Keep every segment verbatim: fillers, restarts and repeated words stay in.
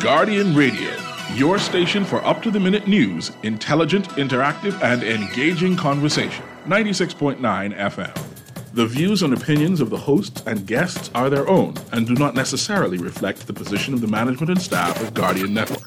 Guardian Radio, your station for up-to-the-minute news, intelligent, interactive, and engaging conversation. ninety-six point nine F M. The views and opinions of the hosts and guests are their own and do not necessarily reflect the position of the management and staff of Guardian Network.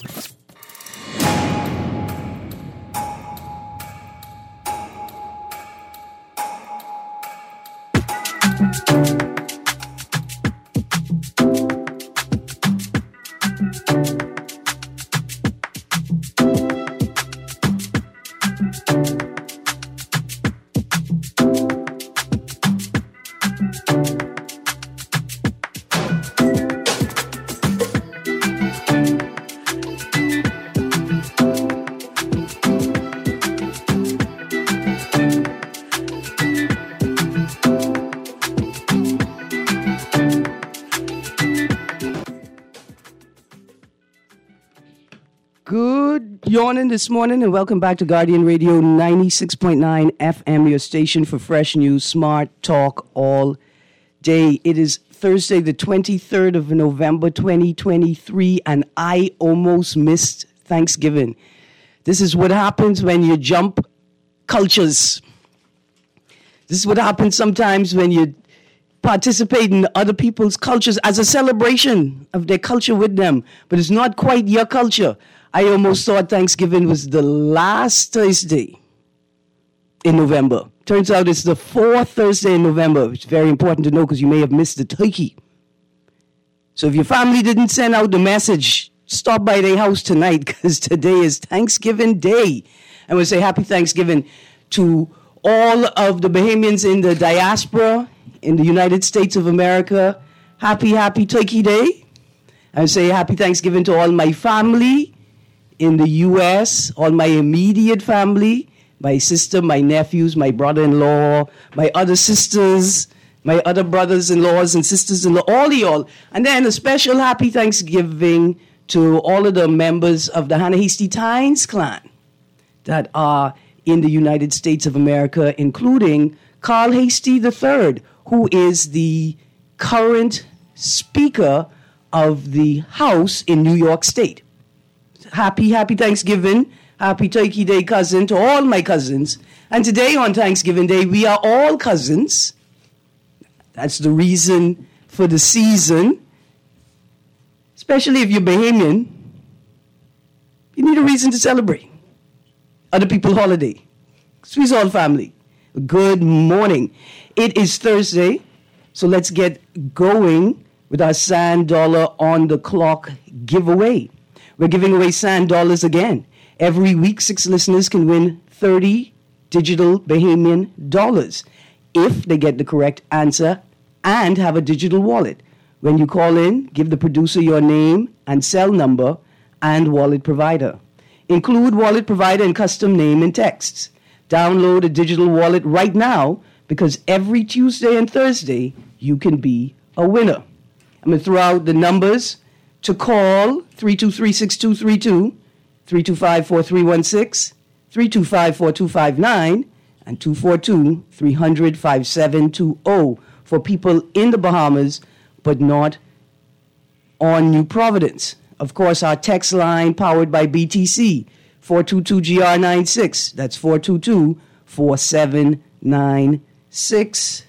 Morning this morning and welcome back to Guardian Radio ninety-six point nine F M, your station for fresh news, smart talk all day. It is Thursday, the twenty-third of November, twenty twenty-three, and I almost missed Thanksgiving. This is what happens when you jump cultures. This is what happens sometimes when you participate in other people's cultures as a celebration of their culture with them, but it's not quite your culture. I almost thought Thanksgiving was the last Thursday in November. Turns out it's the fourth Thursday in November, which is very important to know because you may have missed the turkey. So if your family didn't send out the message, stop by their house tonight because today is Thanksgiving Day. And we'll say happy Thanksgiving to all of the Bahamians in the diaspora in the United States of America. Happy, happy Turkey Day. I would say happy Thanksgiving to all my family in the U S, all my immediate family, my sister, my nephews, my brother-in-law, my other sisters, my other brothers-in-laws and sisters-in-law, all of y'all. And then a special happy Thanksgiving to all of the members of the Hannah Hasty Tynes clan that are in the United States of America, including Carl Hasty the third, who is the current Speaker of the House in New York State. Happy, happy Thanksgiving. Happy Turkey Day, cousin, to all my cousins. And today on Thanksgiving Day, we are all cousins. That's the reason for the season. Especially if you're Bahamian, you need a reason to celebrate. Other people's holiday. So we're all family. Good morning. It is Thursday, so let's get going with our Sand Dollar on the Clock giveaway. We're giving away sand dollars again. Every week, six listeners can win thirty digital Bahamian dollars if they get the correct answer and have a digital wallet. When you call in, give the producer your name and cell number and wallet provider. Include wallet provider and custom name in texts. Download a digital wallet right now because every Tuesday and Thursday, you can be a winner. I'm going to throw out the numbers to call: three two three, six two three two, three two five, four three one six, three two five, four two five nine, and two four two, three hundred, five seven two zero for people in the Bahamas but not on New Providence. Of course, our text line powered by B T C, four two two G R nine six. That's four two two, four seven nine six.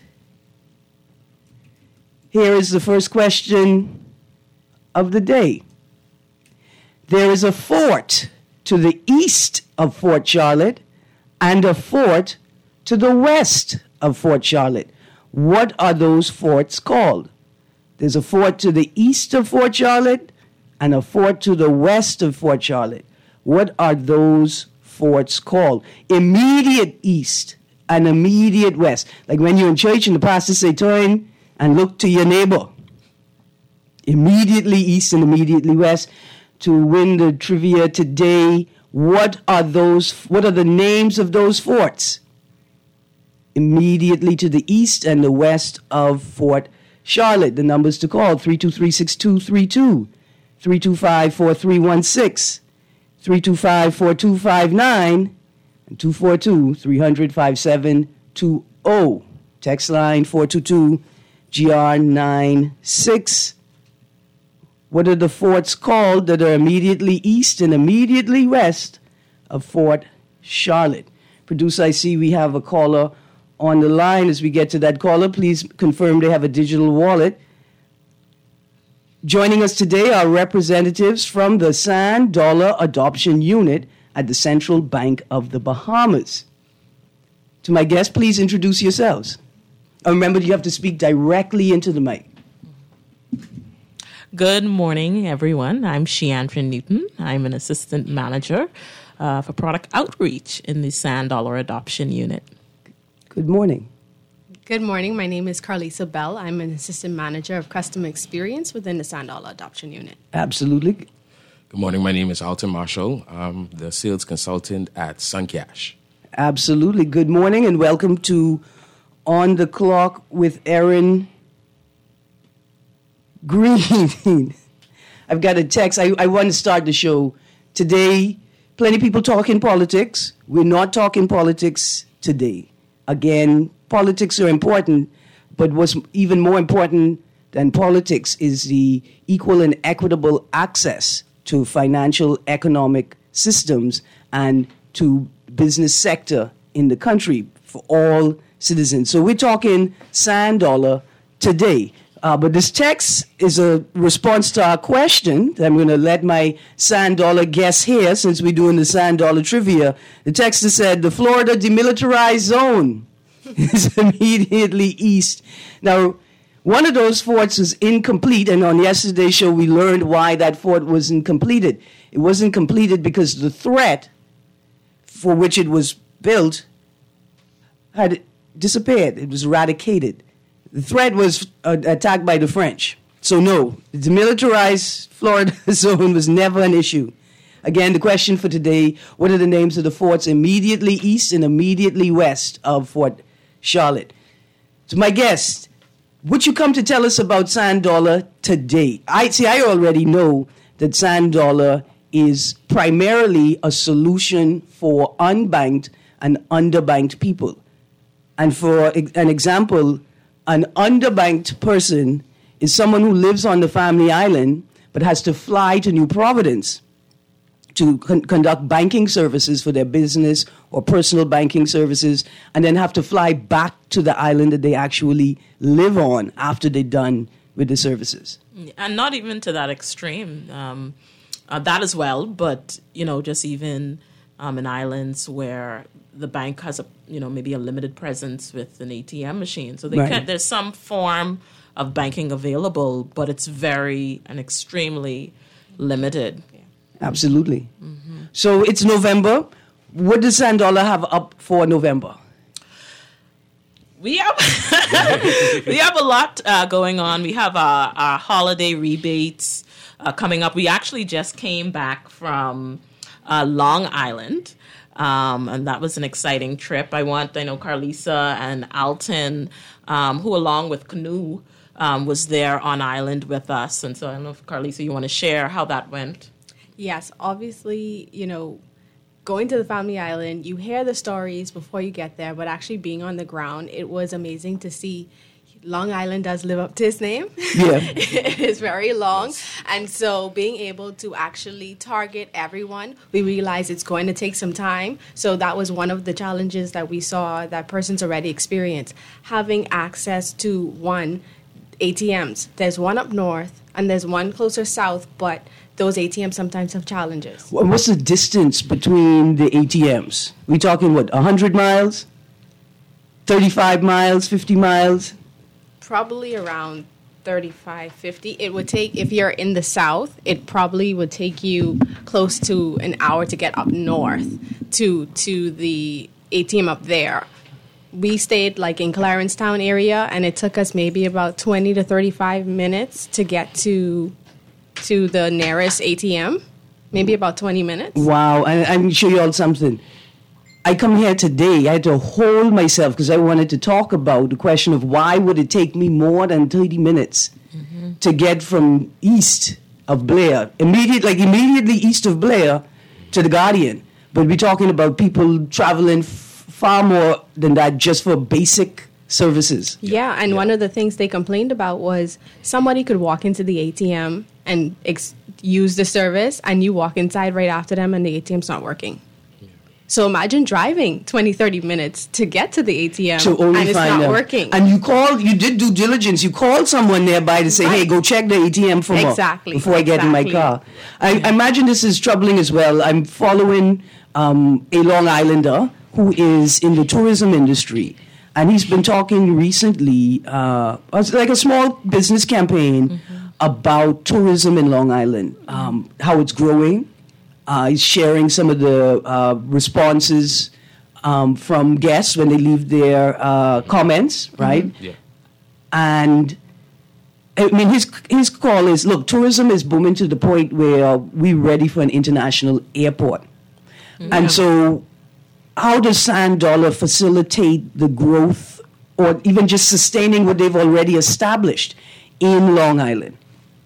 Here is the first question of the day. There is a fort to the east of Fort Charlotte and a fort to the west of Fort Charlotte. What are those forts called? There's a fort to the east of Fort Charlotte and a fort to the west of Fort Charlotte. What are those forts called? Immediate east and immediate west. Like when you're in church and the pastor say, turn and look to your neighbor. Immediately east and immediately west. To win the trivia today, what are those? What are the names of those forts? Immediately to the east and the west of Fort Charlotte. The numbers to call: three two three, six two three two, three two five, four three one six, three two five, four two five nine, and two four two, three hundred, five seven two zero. Text line four two two G R nine six. What are the forts called that are immediately east and immediately west of Fort Charlotte? Producer, I see we have a caller on the line. As we get to that caller, please confirm they have a digital wallet. Joining us today are representatives from the Sand Dollar Adoption Unit at the Central Bank of the Bahamas. To my guests, please introduce yourselves. And remember, you have to speak directly into the mic. Good morning, everyone. I'm Sheandra Newton. I'm an assistant manager uh, for product outreach in the Sand Dollar Adoption Unit. Good morning. Good morning. My name is Carlisa Bell. I'm an assistant manager of customer experience within the Sand Dollar Adoption Unit. Absolutely. Good morning. My name is Alton Marshall. I'm the sales consultant at Suncash. Absolutely. Good morning and welcome to On the Clock with Erin Green. I've got a text. I, I want to start the show. Today, plenty of people talking politics. We're not talking politics today. Again, politics are important, but what's even more important than politics is the equal and equitable access to financial economic systems and to business sector in the country for all citizens. So we're talking Sand Dollar today. Uh, but this text is a response to our question. I'm going to let my Sand Dollar guess here, since we're doing the Sand Dollar trivia. The text has said, the Florida Demilitarized Zone is immediately east. Now, one of those forts is incomplete, and on yesterday's show we learned why that fort wasn't completed. It wasn't completed because the threat for which it was built had disappeared. It was eradicated. The threat was uh, attacked by the French. So no, the demilitarized Florida zone was never an issue. Again, the question for today, what are the names of the forts immediately east and immediately west of Fort Charlotte? To my guest, would you come to tell us about Sand Dollar today? I see, I already know that Sand Dollar is primarily a solution for unbanked and underbanked people. And for an example, an underbanked person is someone who lives on the family island but has to fly to New Providence to con- conduct banking services for their business or personal banking services, and then have to fly back to the island that they actually live on after they're done with the services. And not even to that extreme. Um, uh, that as well, but, you know, just even um, in islands where the bank has a, you know, maybe a limited presence with an A T M machine. So they Right. can, there's some form of banking available, but it's very and extremely limited. Absolutely. Mm-hmm. So it's November. What does Sand Dollar have up for November? We have we have a lot uh, going on. We have our, our holiday rebates uh, coming up. We actually just came back from uh, Long Island. Um, and that was an exciting trip. I want, I know Carlisa and Alton, um, who along with Canoe, um, was there on island with us. And so I don't know if Carlisa, you want to share how that went? Yes, obviously, you know, going to the family island, you hear the stories before you get there, but actually being on the ground, it was amazing to see Long Island does live up to its name. Yeah. It is very long. And so being able to actually target everyone, we realized it's going to take some time. So that was one of the challenges that we saw that persons already experienced. Having access to one, A T Ms. There's one up north and there's one closer south, but those A T Ms sometimes have challenges. What's the distance between the A T Ms? We talking, what, one hundred miles? thirty-five miles, fifty miles? Probably around thirty-five, fifty. It would take, if you're in the south, it probably would take you close to an hour to get up north to to the A T M up there. We stayed like in Clarencetown area, and it took us maybe about twenty to thirty-five minutes to get to to the nearest A T M. Maybe about twenty minutes. Wow, and I'm show you all something. I come here today, I had to hold myself because I wanted to talk about the question of why would it take me more than thirty minutes mm-hmm. to get from east of Blair, immediate, like immediately east of Blair to the Guardian. But we're talking about people traveling f- far more than that just for basic services. Yeah, and yeah. one of the things they complained about was somebody could walk into the A T M and ex- use the service, and you walk inside right after them and the A T M's not working. So imagine driving twenty, thirty minutes to get to the A T M to only and it's find not them. working. And you called, you did due diligence. You called someone nearby to say, Right. hey, go check the A T M for more Exactly. before I get in my Exactly. car. I, I imagine this is troubling as well. I'm following um, a Long Islander who is in the tourism industry. And he's been talking recently, uh, it's like a small business campaign mm-hmm. about tourism in Long Island, um, how it's growing. Uh, he's sharing some of the uh, responses um, from guests when they leave their uh, comments, right? Mm-hmm. Yeah. And I mean, his his call is, look, tourism is booming to the point where we're ready for an international airport. Mm-hmm. And so how does Sand Dollar facilitate the growth or even just sustaining what they've already established in Long Island?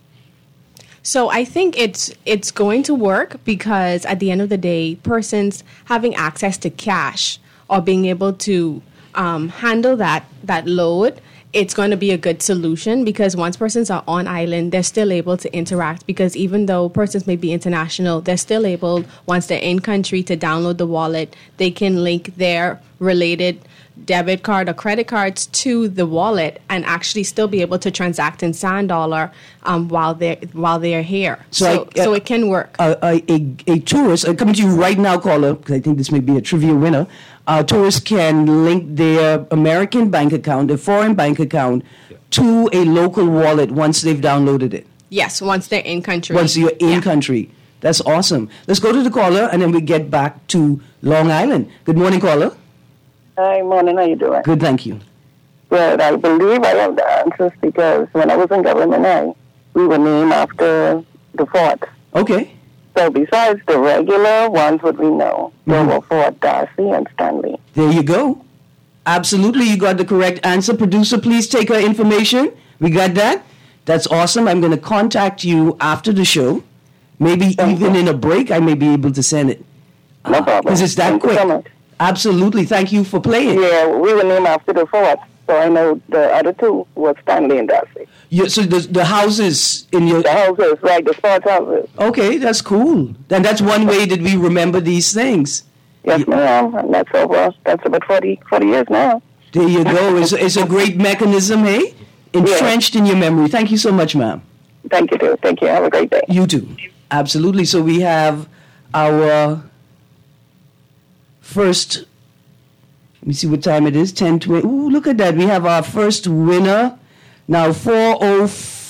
So I think it's it's going to work because at the end of the day, persons having access to cash or being able to um, handle that that load, it's going to be a good solution because once persons are on island, they're still able to interact because even though persons may be international, they're still able, once they're in country, to download the wallet. They can link their related debit card or credit cards to the wallet and actually still be able to transact in Sand Dollar um, while they're while they're here. So So, I- so uh, it can work. A, a, a, a tourist, I'm coming to you right now, caller, because I think this may be a trivia winner. A tourist can link their American bank account, their foreign bank account, to a local wallet once they've downloaded it. Yes, once they're in country. Once you're in Yeah. country. That's awesome. Let's go to the caller, and then we get back to Long Island. Good morning, caller. Hi, morning. How you doing? Good, thank you. Well, I believe I have the answers because when I was in government, I, we were named after the fort. Okay. So besides the regular ones, what we know, there Mhm. were Fort Darcy and Stanley. There you go. Absolutely, you got the correct answer. Producer, please take her information. We got that? That's awesome. I'm going to contact you after the show. Maybe Thank even you. in a break, I may be able to send it. No problem. Because it's that Thank quick. you so much. Absolutely. Thank you for playing. Yeah, we were named after the fort, so I know the other two were Stanley and Darcy. You, so the, the houses in your... The houses, right, the sports houses. Okay, that's cool. And that's one way that we remember these things. Yes, ma'am. And that's over. That's about forty, forty years now. There you go. It's, it's a great mechanism, hey? Entrenched in your memory. Thank you so much, ma'am. Thank you, too. Thank you. Have a great day. You too. Absolutely. So we have our first, let me see what time it is, ten twenty. Ooh, look at that. We have our first winner. Now, four oh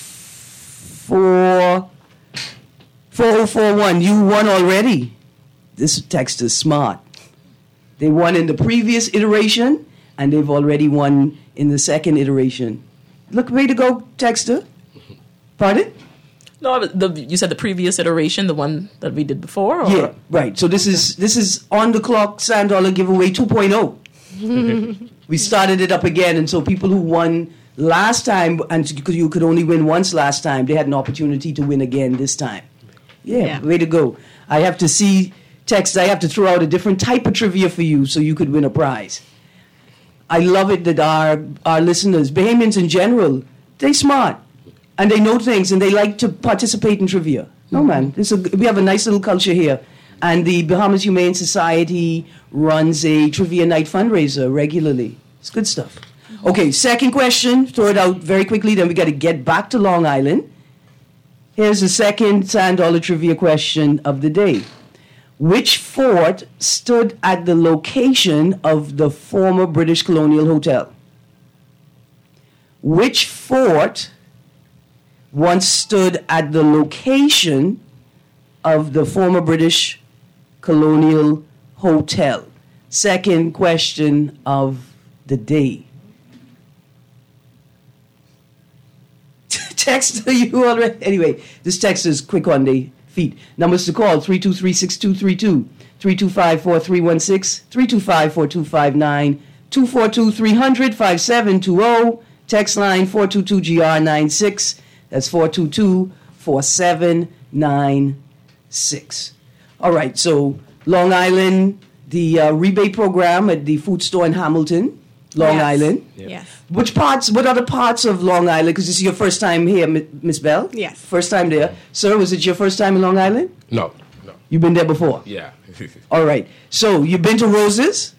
four, four oh four one. You won already. This text is smart. They won in the previous iteration, and they've already won in the second iteration. Look, way to go, texter. Pardon? No, the, you said the previous iteration, the one that we did before? Or? Yeah, right. So this is this is on the clock Sand Dollar giveaway two point oh. We started it up again, and so people who won last time, and because you could only win once last time, they had an opportunity to win again this time. Yeah, Yeah. way to go. I have to see text. I have to throw out a different type of trivia for you so you could win a prize. I love it that our our listeners, Bahamians in general, they smart. And they know things, and they like to participate in trivia. No, man, it's a, we have a nice little culture here. And the Bahamas Humane Society runs a trivia night fundraiser regularly. It's good stuff. Okay, second question. Throw it out very quickly, then we got to get back to Long Island. Here's the second Sand Dollar trivia question of the day. Which fort stood at the location of the former British Colonial Hotel? Which fort once stood at the location of the former British Colonial Hotel? Second question of the day. Text you already. Anyway, this text is quick on the feet. Numbers to call: three two three, six two three two, three two five, four three one six, three two five, four two five nine, two four two, three hundred, five seven two zero. Text line four two two G R nine six. That's four two two, four seven nine six. All right, so Long Island, the uh, rebate program at the food store in Hamilton Long Yes. Island. Yes. Which parts, what other parts of Long Island? Because this is your first time here, Mi- Miss Bell? Yes. First time there. Sir, was it your first time in Long Island? No, no. You've been there before? Yeah. All right. So, you've been to Roses?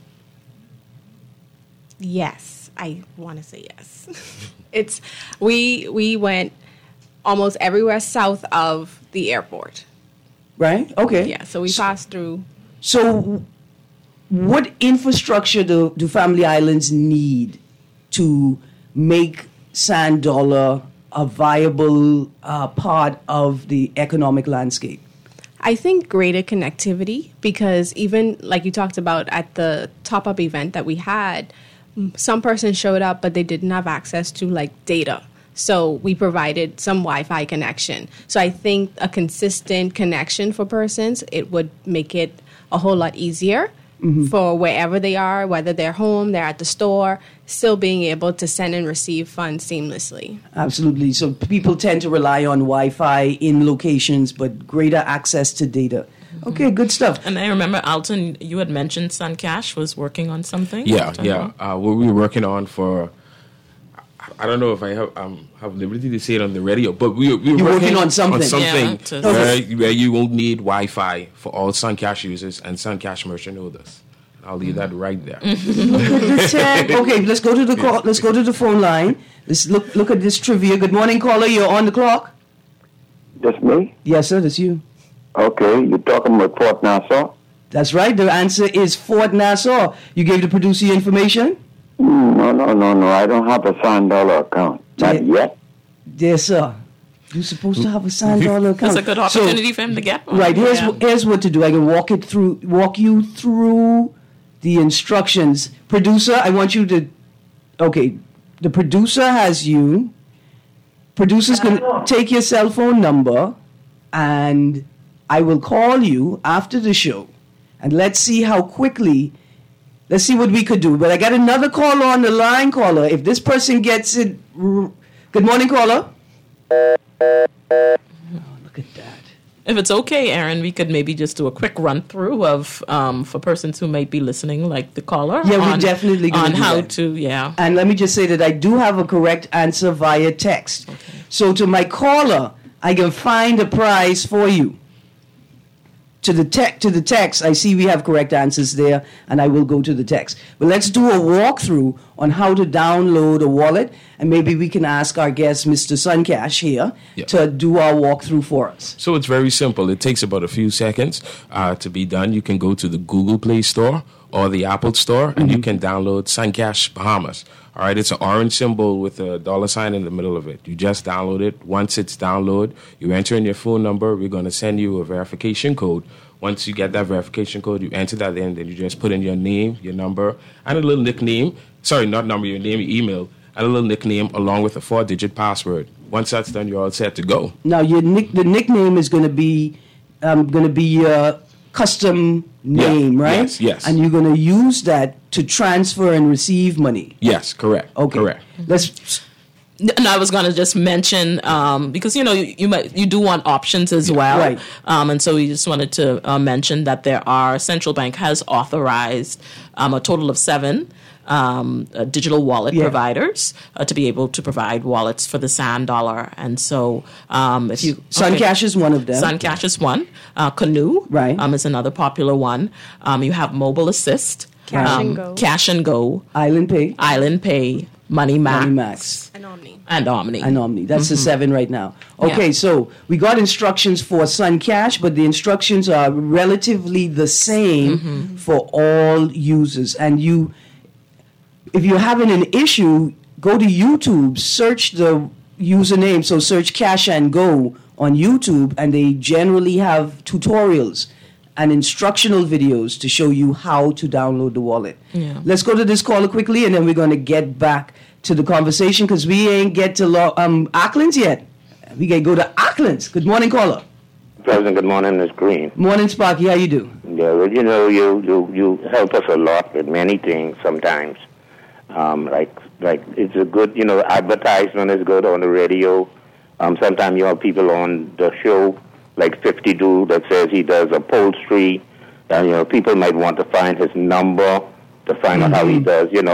Yes, I want to say yes. It's we we went almost everywhere south of the airport. Right? Okay. Yeah, so we passed through. So, what infrastructure do, do Family Islands need to make Sand Dollar a viable uh, part of the economic landscape? I think greater connectivity, because even like you talked about at the top up event that we had, m- some person showed up but they didn't have access to like data. So we provided some Wi-Fi connection. So I think a consistent connection for persons, it would make it a whole lot easier for wherever they are, whether they're home, they're at the store, still being able to send and receive funds seamlessly. Absolutely. So people tend to rely on Wi-Fi in locations, but greater access to data. Okay, good stuff. And I remember, Alton, you had mentioned SunCash was working on something. Yeah, yeah. Uh, what we were working on for, I don't know if I have um, have liberty to say it on the radio, but we, we were You're working, working on something. on something Yeah, to- where, where you won't need Wi-Fi for all SunCash users and SunCash merchant holders. I'll leave that right there. The tech- Okay, let's go to the call. Let's go to the phone line. Let's look look at this trivia. Good morning, caller. You're on the clock. Just me? Yes, sir. That's you. Okay, you're talking about Port Nassau? That's right. The answer is Fort Nassau. You gave the producer your information. Mm, no, no, no, no. I don't have a Sand Dollar account. Not Yeah. yet. Yes, sir. You're supposed to have a Sand Dollar account. It's a good So- opportunity for him to get one. Right. Here's Yeah. here's what to do. I can walk it through. Walk you through the instructions. Producer, I want you to. Okay. The producer has you. Producer's gonna take your cell phone number, and I will call you after the show, and let's see how quickly. Let's see what we could do. But I got another caller on the line, caller. If this person gets it. r- Good morning, caller. Oh, look at that. If it's okay, Aaron, we could maybe just do a quick run through of um, for persons who might be listening, like the caller. Yeah, we're on, definitely gonna on do how that. to. Yeah. And let me just say that I do have a correct answer via text. So to my caller, I can find a prize for you. To the tech, to the text, I see we have correct answers there, and I will go to the text. But let's do a walkthrough on how to download a wallet, and maybe we can ask our guest, Mister Suncash here, Yeah. to do our walkthrough for us. So it's very simple. It takes about a few seconds uh, to be done. You can go to the Google Play Store or the Apple Store, and you can download SunCash Bahamas. All right, it's an orange symbol with a dollar sign in the middle of it. You just download it. Once it's downloaded, you enter in your phone number. We're going to send you a verification code. Once you get that verification code, you enter that in, then you just put in your name, your number, and a little nickname. Sorry, not number, your name, your email, and a little nickname along with a four-digit password. Once that's done, you're all set to go. Now, your nick, the nickname is going to be um, going to be your custom name, Yeah, right? yes, yes. And you're going to use that to transfer and receive money. Yes, correct. Okay. Correct. Let's. And I was going to just mention um, because you know you, you might you do want options as well, Right. Um, and so we just wanted to uh, mention that there are central bank has authorized um, a total of seven um, uh, digital wallet Yeah. providers uh, to be able to provide wallets for the Sand Dollar, and so um, if you Suncash is one of them. Suncash is one, uh, Canoe Right. um, is another popular one. Um, you have Mobile Assist, Cash um, and Go. Cash and Go, Island Pay, Island Pay, Money Max, Money Max, And Omni. and Omni. and Omni. That's the seven right now. Okay, Yeah. so we got instructions for Suncash, but the instructions are relatively the same for all users. And you, if you're having an issue, go to YouTube, search the username. So search Cash and Go on YouTube, and they generally have tutorials and instructional videos to show you how to download the wallet. Yeah. Let's go to this caller quickly, and then we're going to get back to the conversation because we ain't get to lo- um, Auckland's yet. We got to go to Auckland's. Good morning, caller. President, good morning, Miss Green. Morning, Sparky. How you do? Yeah, well, you know, you, you, you help us a lot with many things sometimes. Um, like, like it's a good, you know, advertisement is good on the radio. Um, sometimes you have people on the show, like fifty do, that says he does upholstery. And, you know, people might want to find his number to find out how he does, you know.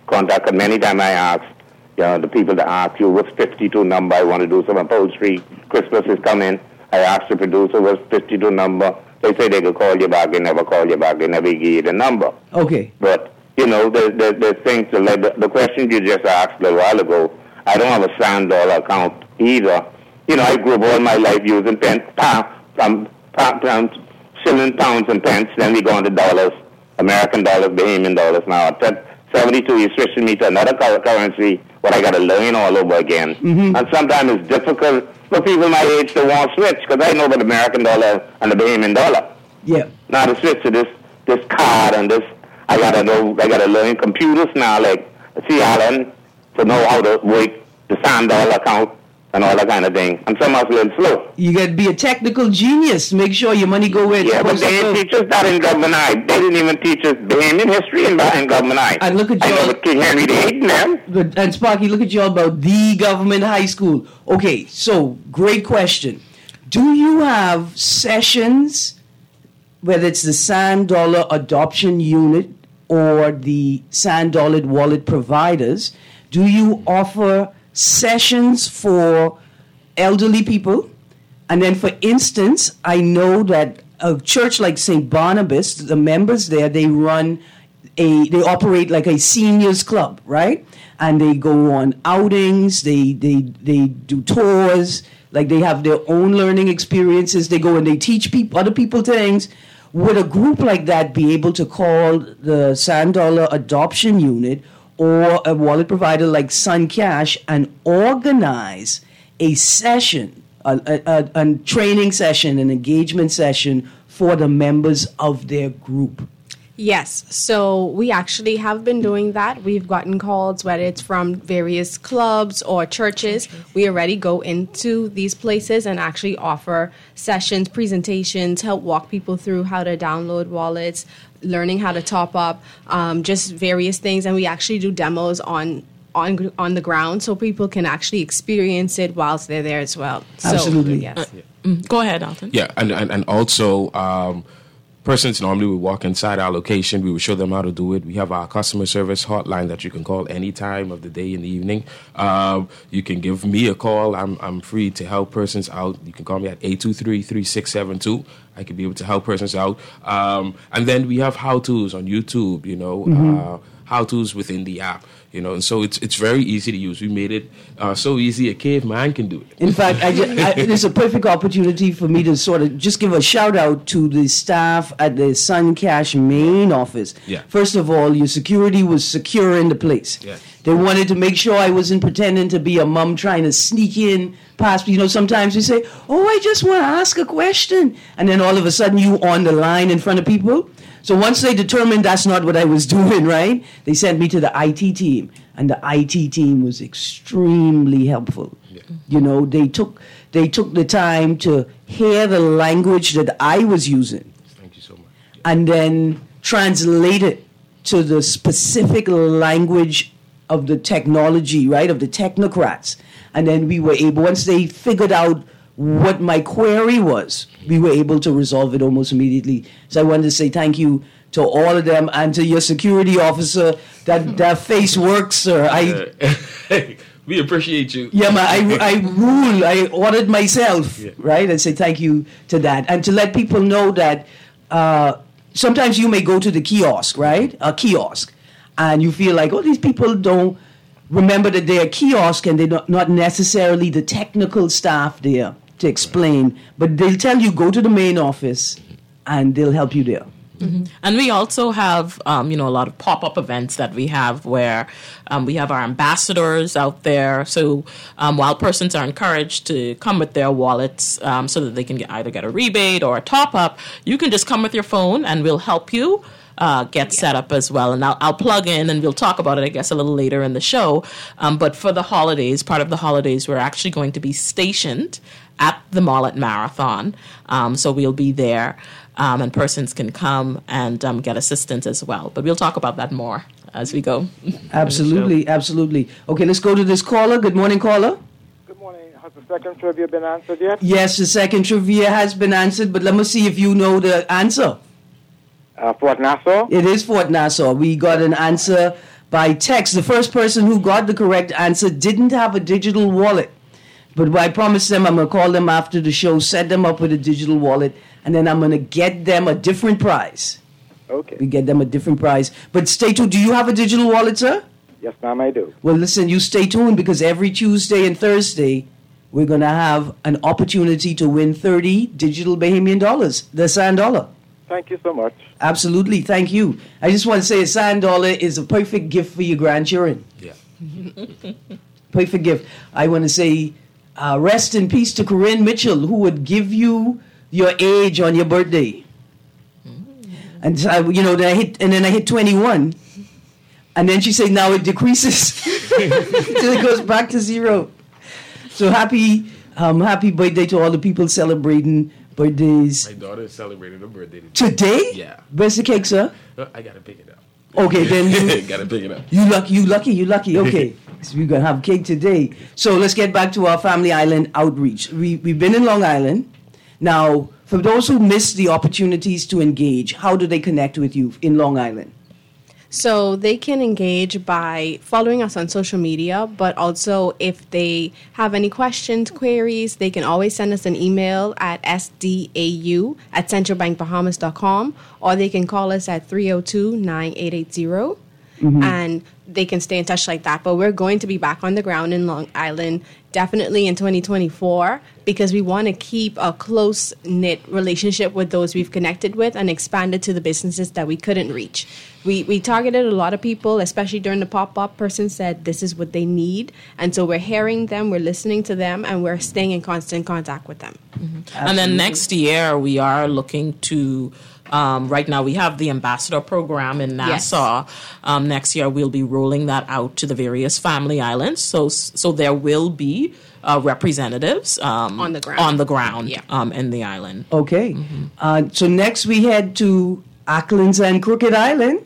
contact. And many times I ask, you know, the people that ask you, what's fifty-two number? I want to do some upholstery. Christmas is coming. I ask the producer, what's fifty-two number? They say they could call you back. They never call you back. They never give you the number. Okay. But, you know, there's there, there things, to, like the, the question you just asked a little while ago, I don't have a sand dollar account either. You know, I grew up all my life using pence, pound, um, pound, pound, shilling, pounds, and pence. Then we go on to dollars, American dollars, Bahamian dollars now. At seventy-two, you're switching me to another currency, what I got to learn all over again. Mm-hmm. And sometimes it's difficult for people my age to want to switch, because I know about the American dollar and the Bahamian dollar. Yeah. Now to switch to this this card and this, I gotta know, I gotta learn computers now, like C Allen, to know how to work the sand dollar account and all that kind of thing. And some are a little slow. You got to be a technical genius. Make sure your money go where it's Yeah, but supposed they to go. didn't teach us that in Government High. They didn't even teach us Bahamian history in, in Government High. And look at I know y'all. what King Henry the Eighth, man. But, and Sparky, look at y'all about the government high school. Okay, so great question. Do you have sessions, whether it's the Sand Dollar Adoption Unit or the Sand Dollar Wallet providers, do you offer sessions for elderly people? And then, for instance, I know that a church like Saint Barnabas, the members there, they run a, they operate like a seniors club, right? And they go on outings, they they they do tours, like they have their own learning experiences. They go and they teach people, other people things. Would a group like that be able to call the Sand Dollar Adoption Unit or a wallet provider like Sun Cash and organize a session, a, a, a, a training session, an engagement session for the members of their group? Yes, so we actually have been doing that. We've gotten calls, whether it's from various clubs or churches. We already go into these places and actually offer sessions, presentations, help walk people through how to download wallets, learning how to top up, um, just various things. And we actually do demos on on on the ground so people can actually experience it whilst they're there as well. Absolutely. So, yes. Uh, mm, go ahead, Alton. Yeah, and, and, and also... Um, Persons normally would walk inside our location. We would show them how to do it. We have our customer service hotline that you can call any time of the day in the evening. Um, you can give me a call. I'm I'm free to help persons out. You can call me at eight two three, three six seven two. I could be able to help persons out. Um, and then we have how-tos on YouTube, you know, mm-hmm. uh, how-tos within the app. You know, and so it's it's very easy to use. We made it uh, so easy a caveman can do it. In fact, I, just, I, it's a perfect opportunity for me to sort of just give a shout out to the staff at the Sun Cash main office. Yeah. First of all, your security was secure in the place. Yeah. They wanted to make sure I wasn't pretending to be a mom trying to sneak in past. You know, sometimes we say, "Oh, I just want to ask a question," and then all of a sudden you on the line in front of people. So once they determined that's not what I was doing, right, they sent me to the I T team, and the I T team was extremely helpful. Yeah. You know, they took they took the time to hear the language that I was using. Thank you so much. Yeah. And then translate it to the specific language of the technology, right, of the technocrats. And then we were able, once they figured out what my query was, we were able to resolve it almost immediately. So I wanted to say thank you to all of them and to your security officer. That that face works, sir. I uh, we appreciate you. yeah, man, I, I rule. I ordered myself, yeah. right? And say thank you to that, and to let people know that uh, sometimes you may go to the kiosk, right? A kiosk, and you feel like, oh, these people don't remember that they're a kiosk, and they're not, not necessarily the technical staff there to explain, but they'll tell you, go to the main office, and they'll help you there. Mm-hmm. And we also have, um, you know, a lot of pop-up events that we have where um, we have our ambassadors out there. So um, while persons are encouraged to come with their wallets um, so that they can get, either get a rebate or a top-up, you can just come with your phone and we'll help you uh, get yeah. set up as well. And I'll, I'll plug in and we'll talk about it, I guess, a little later in the show. Um, but for the holidays, part of the holidays, we're actually going to be stationed at the Mullet Marathon. Um, so we'll be there. Um, and persons can come and um, get assistance as well. But we'll talk about that more as we go. Absolutely, absolutely. Okay, let's go to this caller. Good morning, caller. Good morning. Has the second trivia been answered yet? Yes, the second trivia has been answered, but let me see if you know the answer. Uh, Fort Nassau? It is Fort Nassau. We got an answer by text. The first person who got the correct answer didn't have a digital wallet. But I promised them I'm going to call them after the show, set them up with a digital wallet, and then I'm going to get them a different prize. Okay. We get them a different prize. But stay tuned. Do you have a digital wallet, sir? Yes, ma'am, I do. Well, listen, you stay tuned because every Tuesday and Thursday, we're going to have an opportunity to win thirty digital Bahamian dollars, the sand dollar. Thank you so much. Absolutely. Thank you. I just want to say a sand dollar is a perfect gift for your grandchildren. Yeah. Perfect gift. I want to say uh, rest in peace to Corinne Mitchell, who would give you your age on your birthday. And so, you know, then I hit, and then I hit twenty-one. And then she said, now it decreases till it goes back to zero. So happy, um, happy birthday to all the people celebrating birthdays. My daughter is celebrating her birthday today. Today? Yeah. Where's the cake, sir? Uh, I gotta pick it up. Okay, then you, gotta pick it up. you lucky, you lucky, you lucky. Okay, so we're gonna have cake today. So let's get back to our Family Island outreach. We we've been in Long Island. Now, for those who missed the opportunities to engage, how do they connect with you in Long Island? So they can engage by following us on social media, but also if they have any questions, queries, they can always send us an email at s d a u at central bank bahamas dot com, or they can call us at three oh two, nine eight eight zero. Mm-hmm. And they can stay in touch like that. But we're going to be back on the ground in Long Island definitely in twenty twenty-four because we want to keep a close-knit relationship with those we've connected with and expand it to the businesses that we couldn't reach. We we targeted a lot of people, especially during the pop-up. Person said this is what they need. And so we're hearing them, we're listening to them, and we're staying in constant contact with them. Mm-hmm. And then next year, we are looking to... Um, right now, we have the ambassador program in Nassau. Yes. Um, next year, we'll be rolling that out to the various family islands. So, so there will be uh, representatives um, on the ground, on the ground, yeah. um, in the island. Okay. Mm-hmm. Uh, so next, we head to Acklands and Crooked Island.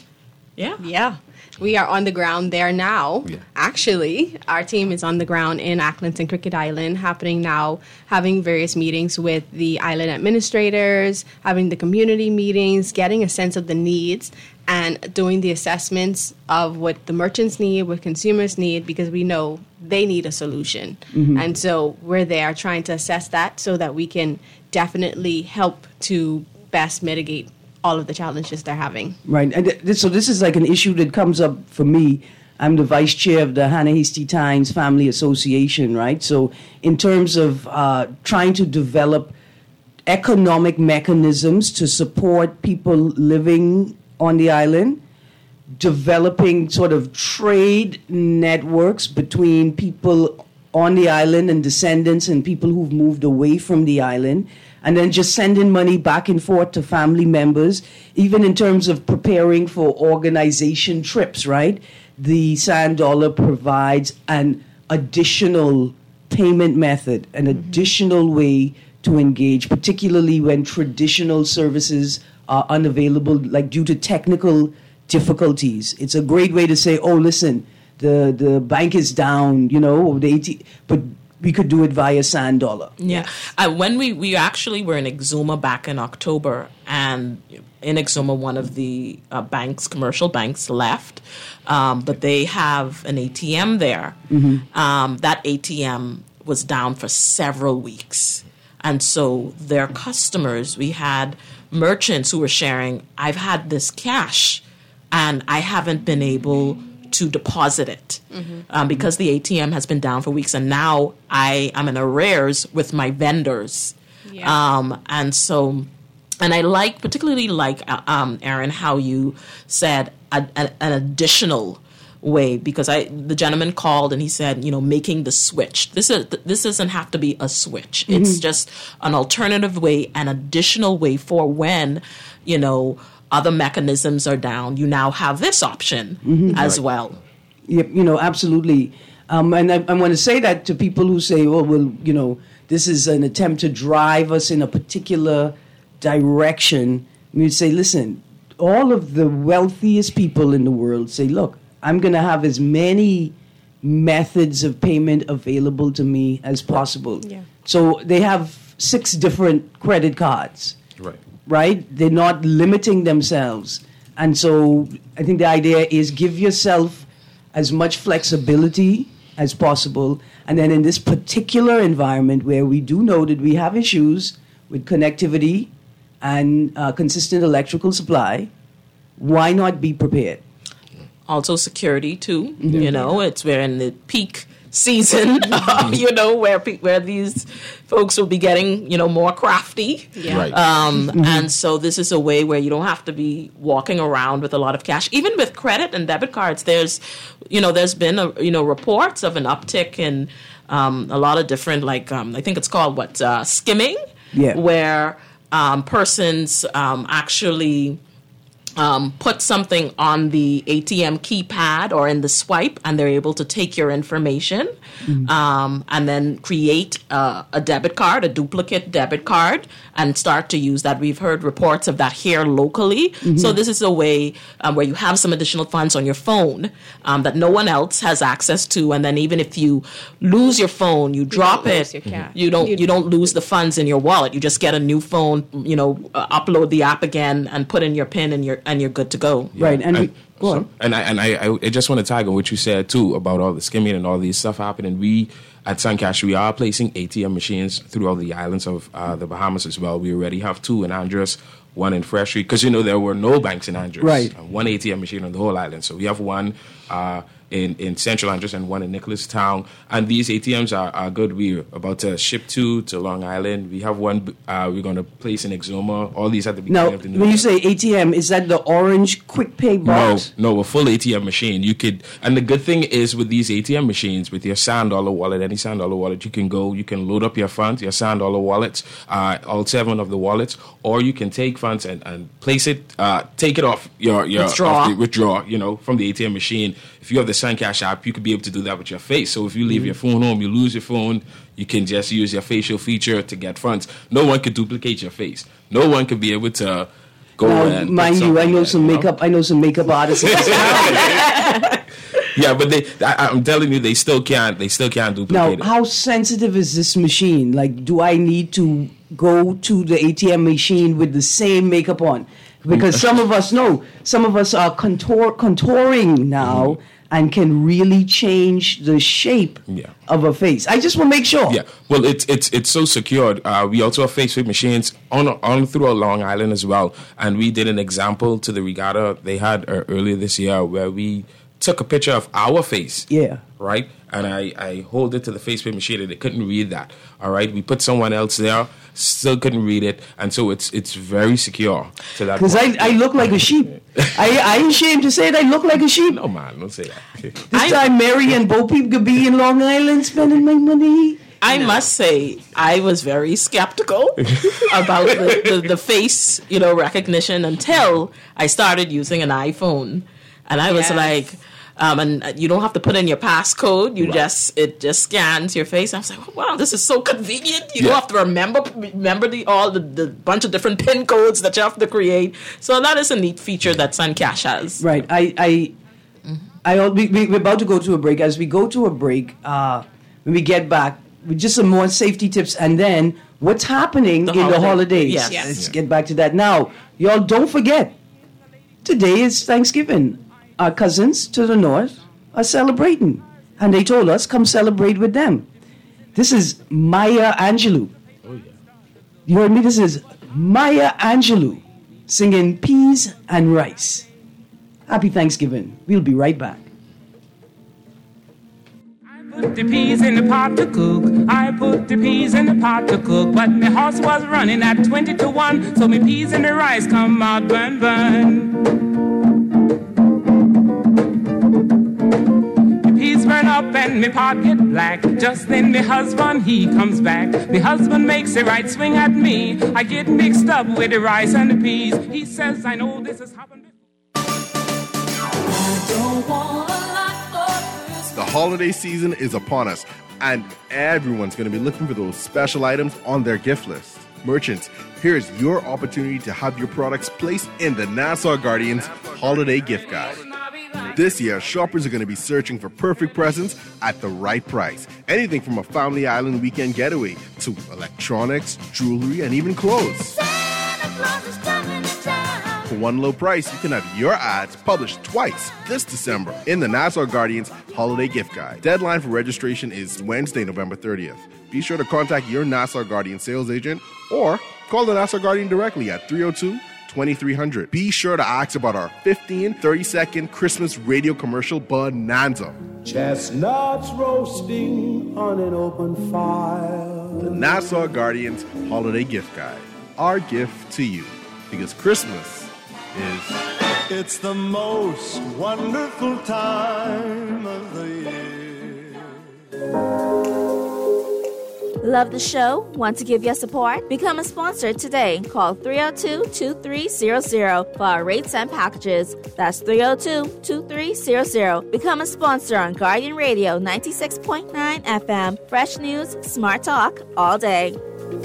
Yeah, yeah. We are on the ground there now. Yeah. Actually, our team is on the ground in Acklands and Crooked Island, happening now, having various meetings with the island administrators, having the community meetings, getting a sense of the needs, and doing the assessments of what the merchants need, what consumers need, because we know they need a solution. Mm-hmm. And so we're there trying to assess that so that we can definitely help to best mitigate all of the challenges they're having. Right. And th- so this is like an issue that comes up for me. I'm the vice chair of the Hannah Hasty Tynes Family Association, right? So in terms of uh, trying to develop economic mechanisms to support people living on the island, developing sort of trade networks between people on the island and descendants and people who've moved away from the island, and then just sending money back and forth to family members, even in terms of preparing for organization trips, right? The Sand Dollar provides an additional payment method, an additional way to engage, particularly when traditional services are unavailable, like due to technical difficulties. It's a great way to say, oh, listen, the, the bank is down, you know, the A T M, but we could do it via Sand Dollar. Yeah. Uh, when we, we actually were in Exuma back in October, and in Exuma, one of the uh, banks, commercial banks, left, um, but they have an A T M there. Mm-hmm. Um, that A T M was down for several weeks. And so their customers, we had merchants who were sharing, I've had this cash, and I haven't been able to deposit it mm-hmm. um, because the A T M has been down for weeks, and now I am in arrears with my vendors. Yeah. Um, and so, and I like, particularly like, uh, um, Aaron, how you said a, a, an additional way, because I the gentleman called and he said, you know, making the switch. This is this doesn't have to be a switch. Mm-hmm. It's just an alternative way, an additional way for when, you know, other mechanisms are down. You now have this option mm-hmm. as right. well. Yep, you know, absolutely. Um, and I, I want to say that to people who say, oh, well, you know, this is an attempt to drive us in a particular direction. We say, listen, all of the wealthiest people in the world say, look, I'm going to have as many methods of payment available to me as possible. Yeah. So they have six different credit cards. Right. Right? They're not limiting themselves. And so I think the idea is give yourself as much flexibility as possible. And then in this particular environment where we do know that we have issues with connectivity and uh, consistent electrical supply, why not be prepared? Also security too. Mm-hmm. You know, it's we're in the peak season, uh, you know, where pe- where these folks will be getting, you know, more crafty. Yeah. Right. Um, mm-hmm. And so this is a way where you don't have to be walking around with a lot of cash. Even with credit and debit cards, there's, you know, there's been, a, you know, reports of an uptick in um, a lot of different, like, um, I think it's called, what, uh, skimming? Yeah. Where um, persons um, actually... Um, put something on the A T M keypad or in the swipe, and they're able to take your information mm-hmm. um, and then create uh, a debit card, a duplicate debit card, and start to use that. We've heard reports of that here locally. Mm-hmm. So this is a way um, where you have some additional funds on your phone um, that no one else has access to, and then even if you lose your phone, you, you drop it, your mm-hmm. you don't you don't lose the funds in your wallet. You just get a new phone, you know, uh, upload the app again, and put in your PIN, and your and you're good to go. Yeah. Right, and, and we, go on. And I and I, I just want to tag on what you said too about all the skimming and all these stuff happening. We at Suncash, we are placing A T M machines throughout the islands of uh, the Bahamas as well. We already have two in Andros, one in Fresh Street, because you know there were no banks in Andros. Right. Uh, one A T M machine on the whole island. So we have one uh, in in Central Andros and one in Nicholas Town. And these A T Ms are, are good. We're about to ship two to Long Island. We have one uh, we're going to place in Exuma. All these at the beginning now, of the new when year. you say A T M, is that the orange quick pay box? No, no, a full A T M machine. You could, and the good thing is with these A T M machines, with your Sand Dollar wallet, any Sand Dollar wallet, you can go, you can load up your funds, your Sand Dollar wallets, uh, all seven of the wallets, or you can take funds and, and place it, uh, take it off your, your withdraw. Off the, withdraw, you know, from the A T M machine. If you have the Suncash app, you could be able to do that with your face. So if you leave mm-hmm. your phone home, you lose your phone, you can just use your facial feature to get funds. No one could duplicate your face. No one could be able to go now, and mind you, I know there, some you know? makeup. I know some makeup artists. Yeah, but they, I, I'm telling you, they still can't. They still can't duplicate now, it. how sensitive is this machine? Like, do I need to go to the A T M machine with the same makeup on? Because some of us know, some of us are contour, contouring now. Mm-hmm. And can really change the shape yeah. of a face. I just want to make sure. Yeah, well, it's it's it's so secured. Uh, we also have face-fit machines on on throughout Long Island as well. And we did an example to the regatta they had uh, earlier this year where we took a picture of our face. Yeah. Right? And I, I hold it to the face-fit machine and it couldn't read that. All right? We put someone else there, still couldn't read it. And so it's it's very secure to that. Because I, I look like a sheep. I I ain't ashamed to say it. I look like a sheep. No, man, don't say that. This I, time Mary and Bo Peep could be in Long Island spending my money. I no. must say, I was very skeptical about the, the, the face, you know, recognition until I started using an iPhone. And I was yes. like... Um, and you don't have to put in your passcode. You right. just it just scans your face. I was like, wow, this is so convenient. You yeah. don't have to remember remember the all the, the bunch of different PIN codes that you have to create. So that is a neat feature that Suncash has. Right. I I mm-hmm. I we, we're about to go to a break. As we go to a break, uh, when we get back, with just some more safety tips, and then what's happening the in holiday. the holidays. Yes. yes. Let's yeah. get back to that now. Y'all don't forget, today is Thanksgiving. Our cousins to the north are celebrating. And they told us, come celebrate with them. This is Maya Angelou. Oh, yeah. You heard me? This is Maya Angelou singing Peas and Rice. Happy Thanksgiving. We'll be right back. I put the peas in the pot to cook. I put the peas in the pot to cook. But my horse was running at twenty to one. So my peas and the rice come out burn, burn. Burn up and me pot get black. Just then me husband he comes back. Me husband makes a right swing at me. I get mixed up with the rice and the peas. He says I know this has happened before. The holiday season is upon us, and everyone's going to be looking for those special items on their gift list. Merchants, here's your opportunity to have your products placed in the Nassau Guardian's Holiday Gift Guide. This year, shoppers are going to be searching for perfect presents at the right price. Anything from a family island weekend getaway to electronics, jewelry, and even clothes. Santa Claus is coming to town. For one low price, you can have your ads published twice this December in the Nassau Guardian's Holiday Gift Guide. Deadline for registration is Wednesday, November thirtieth. Be sure to contact your Nassau Guardian sales agent or call the Nassau Guardian directly at three oh two, twenty-three hundred. Be sure to ask about our fifteen thirty-second Christmas radio commercial bonanza. Chestnuts roasting on an open fire. The Nassau Guardian's Holiday Gift Guide. Our gift to you. Because Christmas is... It's the most wonderful time of the year. Love the show? Want to give your support? Become a sponsor today. Call three oh two, two three zero zero for our rates and packages. That's three oh two, two three zero zero. Become a sponsor on Guardian Radio ninety-six point nine F M. Fresh news, smart talk, all day.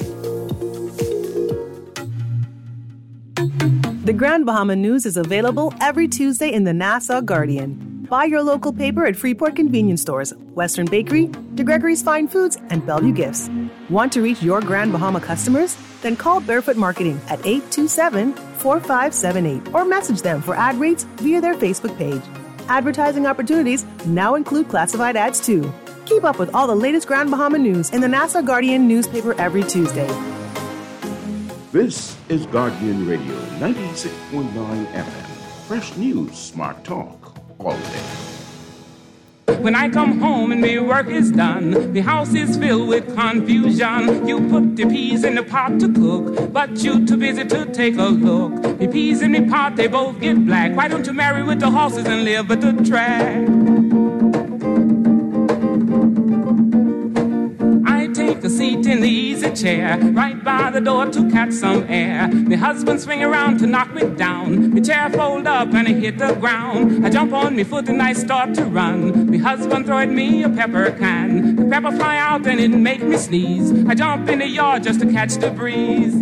The Grand Bahama News is available every Tuesday in the Nassau Guardian. Buy your local paper at Freeport convenience stores, Western Bakery, DeGregory's Fine Foods, and Bellevue Gifts. Want to reach your Grand Bahama customers? Then call Barefoot Marketing at eight two seven, four five seven eight or message them for ad rates via their Facebook page. Advertising opportunities now include classified ads too. Keep up with all the latest Grand Bahama news in the Nassau Guardian newspaper every Tuesday. This is Guardian Radio ninety-six point nine F M. Fresh news, smart talk, all day. When I come home and my work is done, the house is filled with confusion. You put the peas in the pot to cook, but you too busy to take a look. The peas in the pot, they both get black. Why don't you marry with the horses and live at the track? Take a seat in the easy chair, right by the door to catch some air. My husband swing around to knock me down. My chair fold up and I hit the ground. I jump on my foot and I start to run. My husband throw at me a pepper can. The pepper fly out and it make me sneeze. I jump in the yard just to catch the breeze.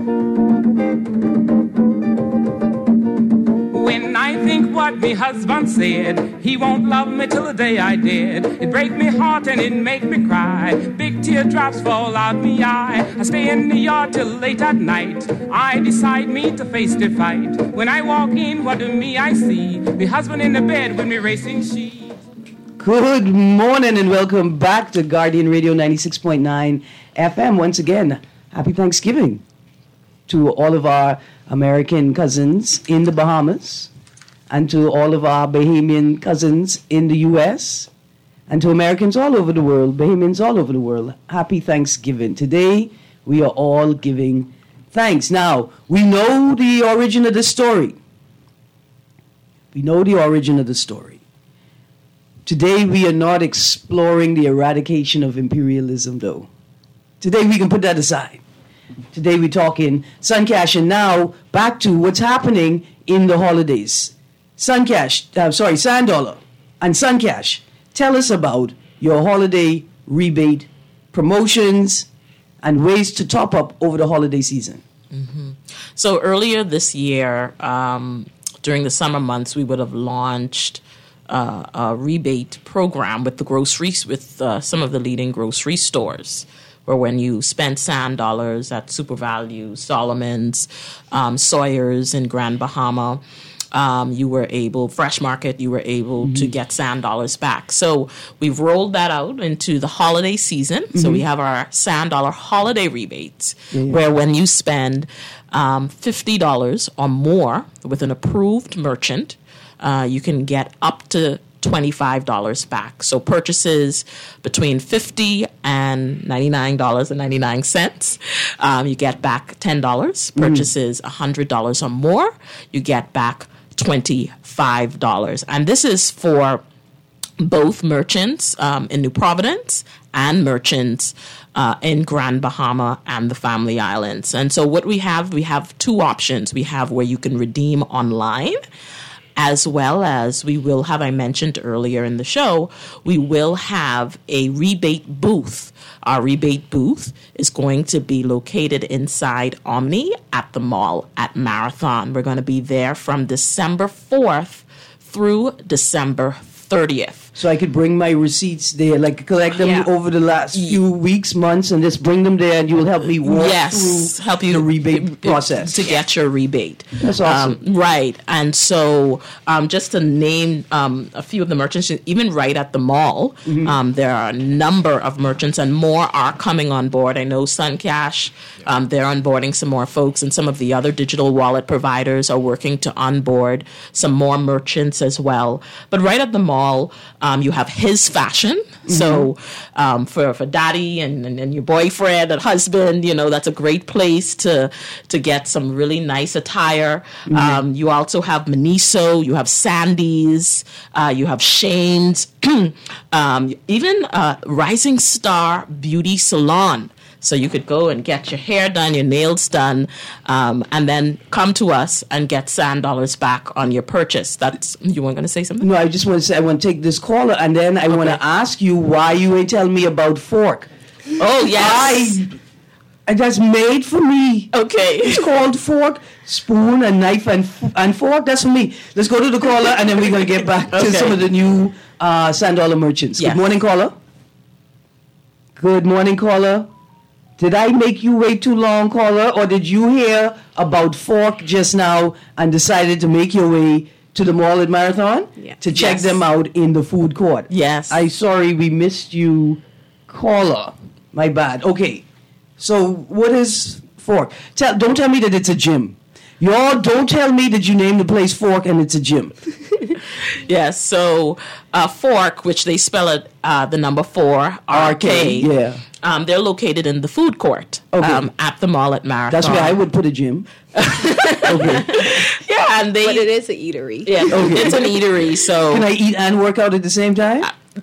When I think what me husband said, he won't love me till the day I did. It break me heart and it make me cry. Big teardrops fall out me eye. I stay in the yard till late at night. I decide me to face the fight. When I walk in, what do me I see? Me husband in the bed with me racing sheet. Good morning and welcome back to Guardian Radio ninety-six point nine F M. Once again, happy Thanksgiving to all of our American cousins in the Bahamas, and to all of our Bahamian cousins in the U S, and to Americans all over the world, Bahamians all over the world. Happy Thanksgiving. Today, we are all giving thanks. Now, we know the origin of the story. We know the origin of the story. Today, we are not exploring the eradication of imperialism, though. Today, we can put that aside. Today we're talking Suncash, and now back to what's happening in the holidays. Suncash, uh, sorry, Sand Dollar and Suncash, tell us about your holiday rebate promotions and ways to top up over the holiday season. Mm-hmm. So earlier this year, um, during the summer months, we would have launched uh, a rebate program with the groceries, with uh, some of the leading grocery stores, where when you spent sand dollars at Super Value, Solomon's, um, Sawyer's in Grand Bahama, um, you were able, Fresh Market, you were able mm-hmm. to get sand dollars back. So we've rolled that out into the holiday season. Mm-hmm. So we have our sand dollar holiday rebates, yeah, yeah. where when you spend um, fifty dollars or more with an approved merchant, uh, you can get up to twenty-five dollars back. So purchases between fifty dollars and ninety-nine dollars and ninety-nine cents, um, you get back ten dollars. Purchases one hundred dollars or more, you get back twenty-five dollars. And this is for both merchants um, in New Providence and merchants uh, in Grand Bahama and the Family Islands. And so what we have, we have two options. We have where you can redeem online, as well as we will have, I mentioned earlier in the show, we will have a rebate booth. Our rebate booth is going to be located inside Omni at the mall at Marathon. We're going to be there from December fourth through December thirtieth. So I could bring my receipts there, like collect them Yeah. over the last few weeks, months, and just bring them there, and you will help me walk yes, through help you the rebate process to get your rebate. That's awesome. Um, right, and so um, just to name um, a few of the merchants, even right at the mall, Mm-hmm. um, there are a number of merchants, and more are coming on board. I know SunCash, um, they're onboarding some more folks, and some of the other digital wallet providers are working to onboard some more merchants as well. But right at the mall, um, you have His Fashion. So um, for for daddy and, and, and your boyfriend and husband, you know, that's a great place to to get some really nice attire. Um, you also have Miniso, you have Sandy's, uh, you have Shane's, um, even uh, Rising Star Beauty Salon. So you could go and get your hair done, your nails done, um, and then come to us and get sand dollars back on your purchase. That's you weren't going to say something? No, I just want to say I want to take this caller, and then I want to ask you why you ain't tell me about fork. Oh yes, I, and that's made for me. Okay, it's called fork, spoon, and knife and f- and fork. That's for me. Let's go to the caller, and then we're gonna get back to Okay. some of the new uh, sand dollar merchants. Yes. Good morning, caller. Good morning, caller. Did I make you wait too long, caller, or did you hear about fork just now and decided to make your way to the mall at Marathon Yeah. to check Yes. them out in the food court? Yes. I sorry we missed you, caller. My bad. Okay. So what is fork? Tell don't tell me that it's a gym. Y'all don't tell me that you named the place Fork and it's a gym. Yes, so uh, Fork, which they spell it uh, the number four, R K. yeah. Um, they're located in the food court Okay. um, at the mall at Marathon. That's where I would put a gym. Yeah, and they. But it is an eatery. Yeah, Okay. it's an eatery. So Can I eat and work out at the same time?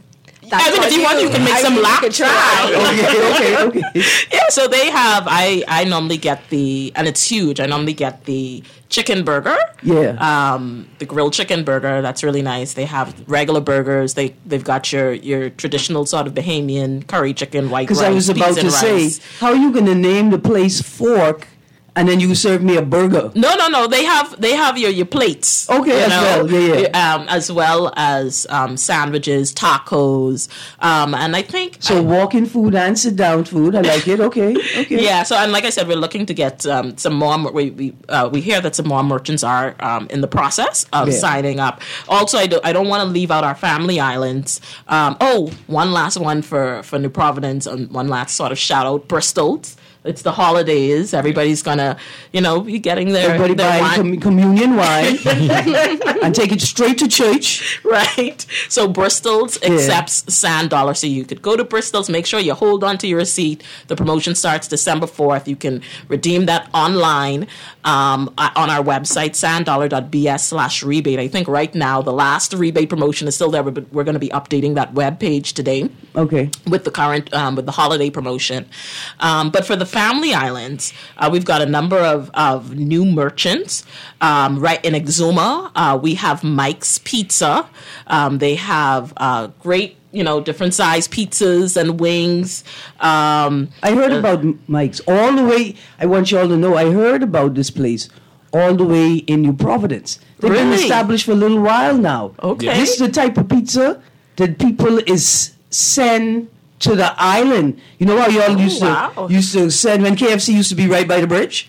I mean, if you want, you can make I some mean, you lap could try. okay, okay, okay. Yeah, so they have. I I normally get the, and it's huge. I normally get the chicken burger. Yeah. Um, the grilled chicken burger. That's really nice. They have regular burgers. They they've got your your traditional sort of Bahamian curry chicken, white rice. Because I was about beans to and say, rice. how are you going to name the place Fork and then you serve me a burger? No, no, no. They have they have your, your plates. Okay, you as know, well. Yeah, yeah. Um, as well as um, sandwiches, tacos, um, and I think So walk-in food and sit-down food. I like it. Okay, okay. yeah. So and like I said, we're looking to get um, some more. We we uh, we hear that some more merchants are um, in the process of Yeah. signing up. Also, I do I don't want to leave out our family islands. Um, oh, one last one for for New Providence and one last sort of shout out Bristol's. It's the holidays. Everybody's gonna, you know, be getting their Everybody their buy wine. com- communion wine and take it straight to church. Right. So Bristol's Yeah. accepts sand dollar. So you could go to Bristol's, make sure you hold on to your receipt. The promotion starts December fourth. You can redeem that online um, uh, on our website, sanddollar.bs slash rebate. I think right now the last rebate promotion is still there, but we're going to be updating that web page today Okay. with the current um, with the holiday promotion. Um, but for the family islands, uh, we've got a number of, of new merchants. Um, right in Exuma, uh, we have Mike's Pizza. Um, they have uh, great, you know, different size pizzas and wings. Um, I heard about M- Mike's all the way. I want you all to know I heard about this place all the way in New Providence. They've been Really? established for a little while now. Okay. This is the type of pizza that people is send to the island. You know how y'all used to wow. used to send when K F C used to be right by the bridge,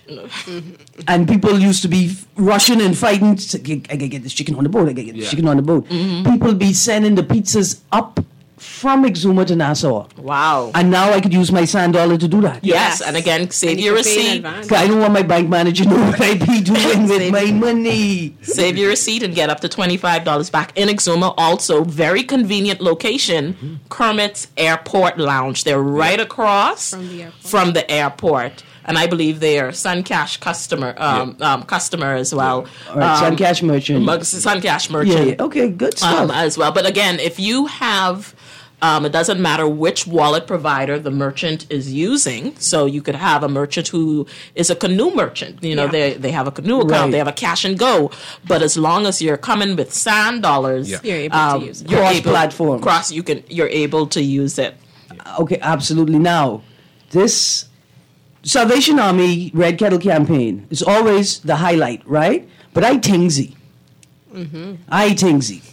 and people used to be rushing and fighting. To get, I gotta get this chicken on the boat. I gotta get this Yeah. chicken on the boat. People be sending the pizzas up from Exuma to Nassau. wow. And now I could use my sand dollar to do that. Yes, and again, save And you your can pay in receipt. advance. 'Cause I don't want my bank manager to know what I be doing with my money. Save your receipt and get up to twenty-five dollars back in Exuma. Also, very convenient location, Kermit's Airport Lounge. They're right across From the airport. from the airport. And I believe they are SunCash customer um, um, customer as well. All right, Um, SunCash merchant. Mug- SunCash Yeah, merchant. yeah. Okay, good stuff. Um, as well. But again, if you have, um, it doesn't matter which wallet provider the merchant is using. So you could have a merchant who is a canoe merchant. You know, Yeah. they they have a canoe account, Right. they have a cash and go. But as long as you're coming with sand dollars, Yeah. You're able to use it. you're Cross able- platforms. Cross, you can you're able to use it. Okay, absolutely. Now, this Salvation Army Red Kettle campaign is always the highlight, right? But I tingsy. I tingsy.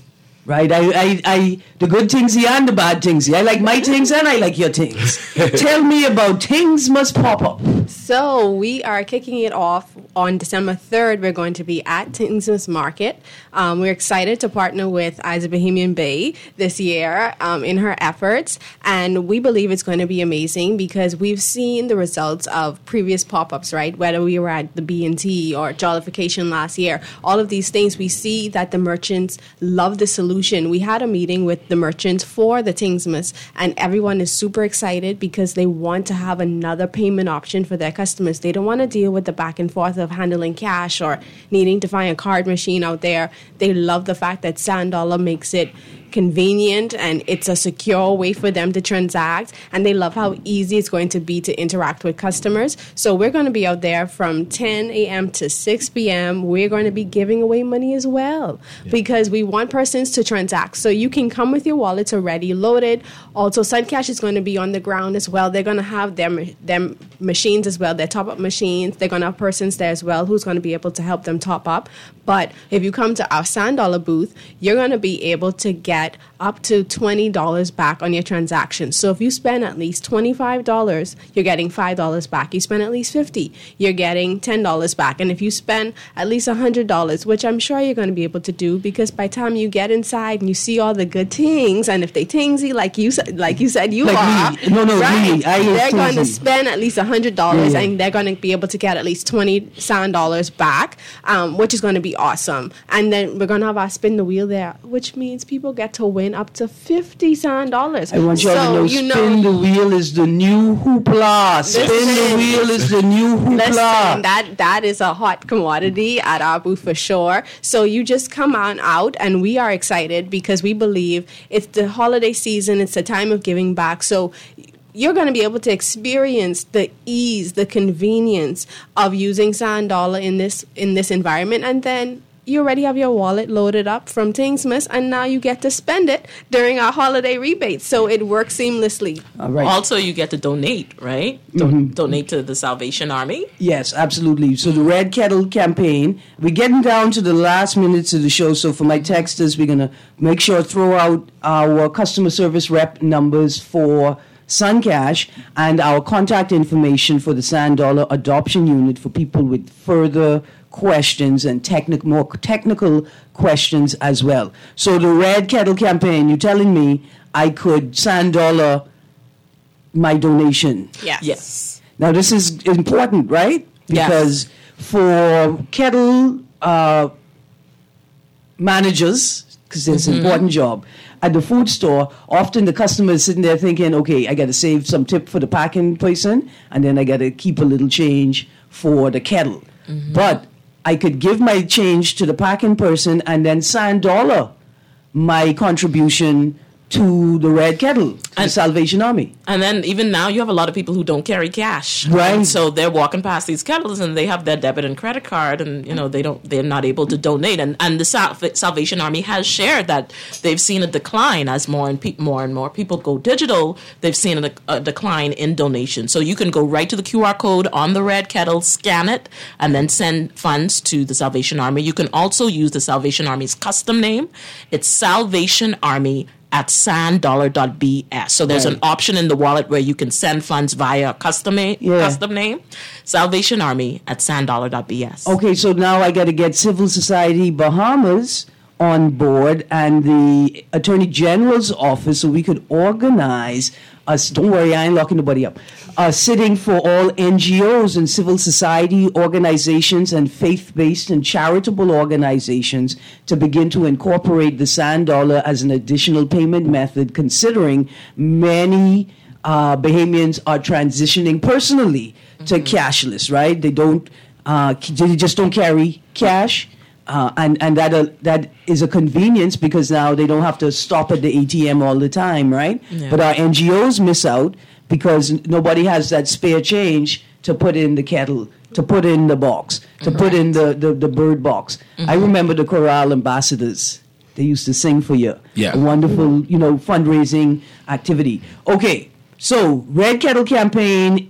Right, I, I, I, the good thingsy and the bad thingsy. I like my things and I like your things. Tell me about Things Must Pop Up. So we are kicking it off on December third. We're going to be at Things Must Market. Um, we're excited to partner with Isa Bahamian Bay this year um, in her efforts, and we believe it's going to be amazing because we've seen the results of previous pop-ups, right? Whether we were at the B and T or Jollification last year, all of these things, we see that the merchants love the solution. We had a meeting with the merchants for the Thingsmas, and everyone is super excited because they want to have another payment option for their customers. They don't want to deal with the back and forth of handling cash or needing to find a card machine out there. They love the fact that Sand Dollar makes it convenient and it's a secure way for them to transact, and they love how easy it's going to be to interact with customers. So we're going to be out there from ten a.m. to six p.m. We're going to be giving away money as well yeah. because we want persons to transact. So you can come with your wallets already loaded. Also, Suncash is going to be on the ground as well. They're going to have their, their machines as well, their top-up machines. They're going to have persons there as well who's going to be able to help them top up. But if you come to our Sand Dollar booth, you're going to be able to get up to twenty dollars back on your transaction. So if you spend at least twenty-five dollars, you're getting five dollars back. You spend at least fifty dollars, you're getting ten dollars back. And if you spend at least one hundred dollars, which I'm sure you're going to be able to do because by the time you get inside and you see all the good things, and if they tingsy like you said, like you said you like are, me. No, no, right, me. I they're going to tingsy. spend at least one hundred dollars yeah, yeah. and they're going to be able to get at least twenty Sand dollars back, um, which is going to be awesome. And then we're going to have our spin the wheel there, which means people get to win up to fifty Sand dollars. I want you so, all to know, you spin know, the wheel is the new hoopla. Spin Listen. the wheel is the new hoopla. Listen, that, that is a hot commodity at our booth for sure. So you just come on out, and we are excited because we believe it's the holiday season. It's the time of giving back. So you're going to be able to experience the ease, the convenience of using Sand Dollar in this in this environment, and then you already have your wallet loaded up from Thingsmas, and now you get to spend it during our holiday rebates. So it works seamlessly. All right. Also, you get to donate, right? Do- Mm-hmm. Donate to the Salvation Army. Yes, absolutely. So the Red Kettle campaign, we're getting down to the last minutes of the show. So for my texters, we're going to make sure to throw out our customer service rep numbers for Suncash and our contact information for the Sand Dollar Adoption Unit for people with further questions and technic- more technical questions as well. So the Red Kettle campaign, you're telling me I could Sand Dollar my donation. Yes. Yes. Now this is important, right? Because Yes. for kettle uh, managers, because it's an important job, at the food store, often the customer is sitting there thinking, okay, I got to save some tip for the packing person, and then I got to keep a little change for the kettle. Mm-hmm. But I could give my change to the packing person and then Sand Dollar my contribution to the Red Kettle, to the Salvation Army. And then even now, you have a lot of people who don't carry cash, Right. And so they're walking past these kettles, and they have their debit and credit card, and you know they don't, they're not able to donate. And and the Sal- Salvation Army has shared that they've seen a decline as more and pe- more and more people go digital. They've seen a, a decline in donations. So you can go right to the Q R code on the Red Kettle, scan it, and then send funds to the Salvation Army. You can also use the Salvation Army's custom name. It's Salvation Army at sand dollar dot b s. So there's Right. an option in the wallet where you can send funds via custom, na- Yeah. custom name. Salvation Army at sand dollar dot b s. Okay, so now I got to get Civil Society Bahamas on board and the Attorney General's office so we could organize us. Don't worry, I ain't locking nobody up. A sitting for all N G Os and civil society organizations and faith-based and charitable organizations to begin to incorporate the Sand Dollar as an additional payment method, considering many uh, Bahamians are transitioning personally to cashless, right? They don't, uh, they just don't carry cash. Uh, and and that uh, that is a convenience because now they don't have to stop at the A T M all the time, right? Yeah. But our N G Os miss out because nobody has that spare change to put in the kettle, to put in the box, to put in the, the, the bird box. Mm-hmm. I remember the Chorale Ambassadors. They used to sing for you. Yeah. A wonderful, you know, fundraising activity. Okay, so Red Kettle campaign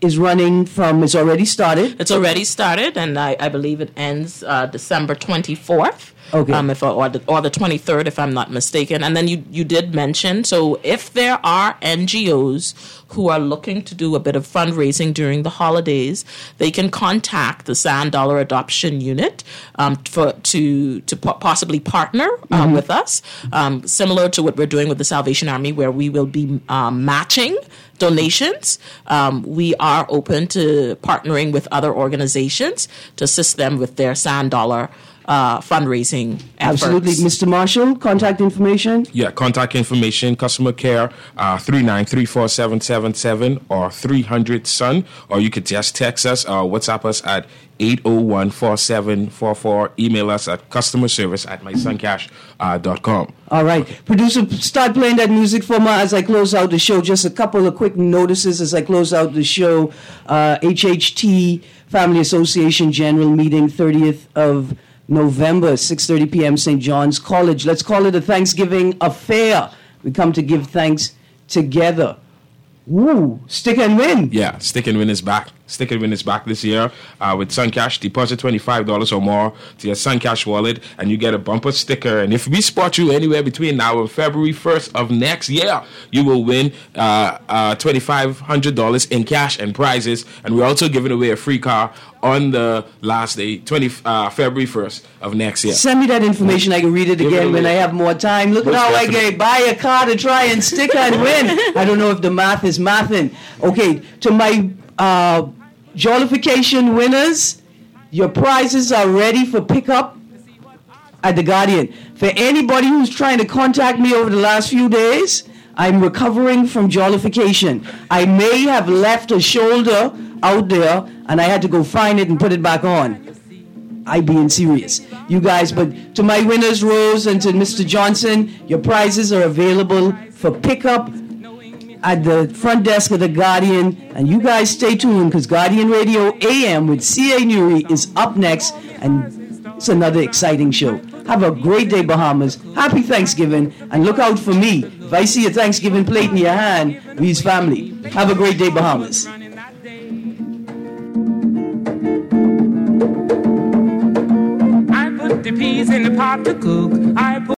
is running from, it's already started. It's already started, and I, I believe it ends uh, December twenty-fourth. Okay. Um, if, or, the, or the twenty-third, if I'm not mistaken. And then you, you did mention, so if there are N G Os who are looking to do a bit of fundraising during the holidays, they can contact the Sand Dollar Adoption Unit um, for to to po- possibly partner um, mm-hmm. with us, um, similar to what we're doing with the Salvation Army, where we will be um, matching donations. Um, we are open to partnering with other organizations to assist them with their Sand Dollar Uh, fundraising efforts. Absolutely. Mister Marshall, contact information? Yeah, contact information, customer care, uh, three nine three four seven seven seven or three hundred S O N, or you could just text us or WhatsApp us at eight oh one, four seven four four. Email us at customer service at my son cash dot com. All right. Producer, start playing that music for me as I close out the show. Just a couple of quick notices as I close out the show. Uh, H H T Family Association General Meeting, thirtieth of November, six thirty p.m., Saint John's College. Let's call it a Thanksgiving affair. We come to give thanks together. Woo! Stick and Win. Yeah, Stick and Win is back. Stick and Win is back this year uh, with SunCash. Deposit twenty-five dollars or more to your SunCash wallet, and you get a bumper sticker. And if we spot you anywhere between now and February first of next year, you will win uh, uh, twenty-five hundred dollars in cash and prizes. And we're also giving away a free car on the last day, twenty uh, February first of next year. Send me that information. I can read it Give again it when I have more time. Look Most at how definitely. I get buy a car to try and stick and win. I don't know if the math is mathing. Okay, to my uh, Jollification winners, your prizes are ready for pickup at The Guardian. For anybody who's trying to contact me over the last few days, I'm recovering from Jollification. I may have left a shoulder out there and I had to go find it and put it back on. I being serious. You guys, but to my winners, Rose, and to Mister Johnson, your prizes are available for pickup at the front desk of The Guardian. And you guys stay tuned, because Guardian Radio A M with C A. Nuri is up next, and it's another exciting show. Have a great day, Bahamas. Happy Thanksgiving, and look out for me. If I see a Thanksgiving plate in your hand, we's family. Have a great day, Bahamas. I put the peas in the pot to cook. I put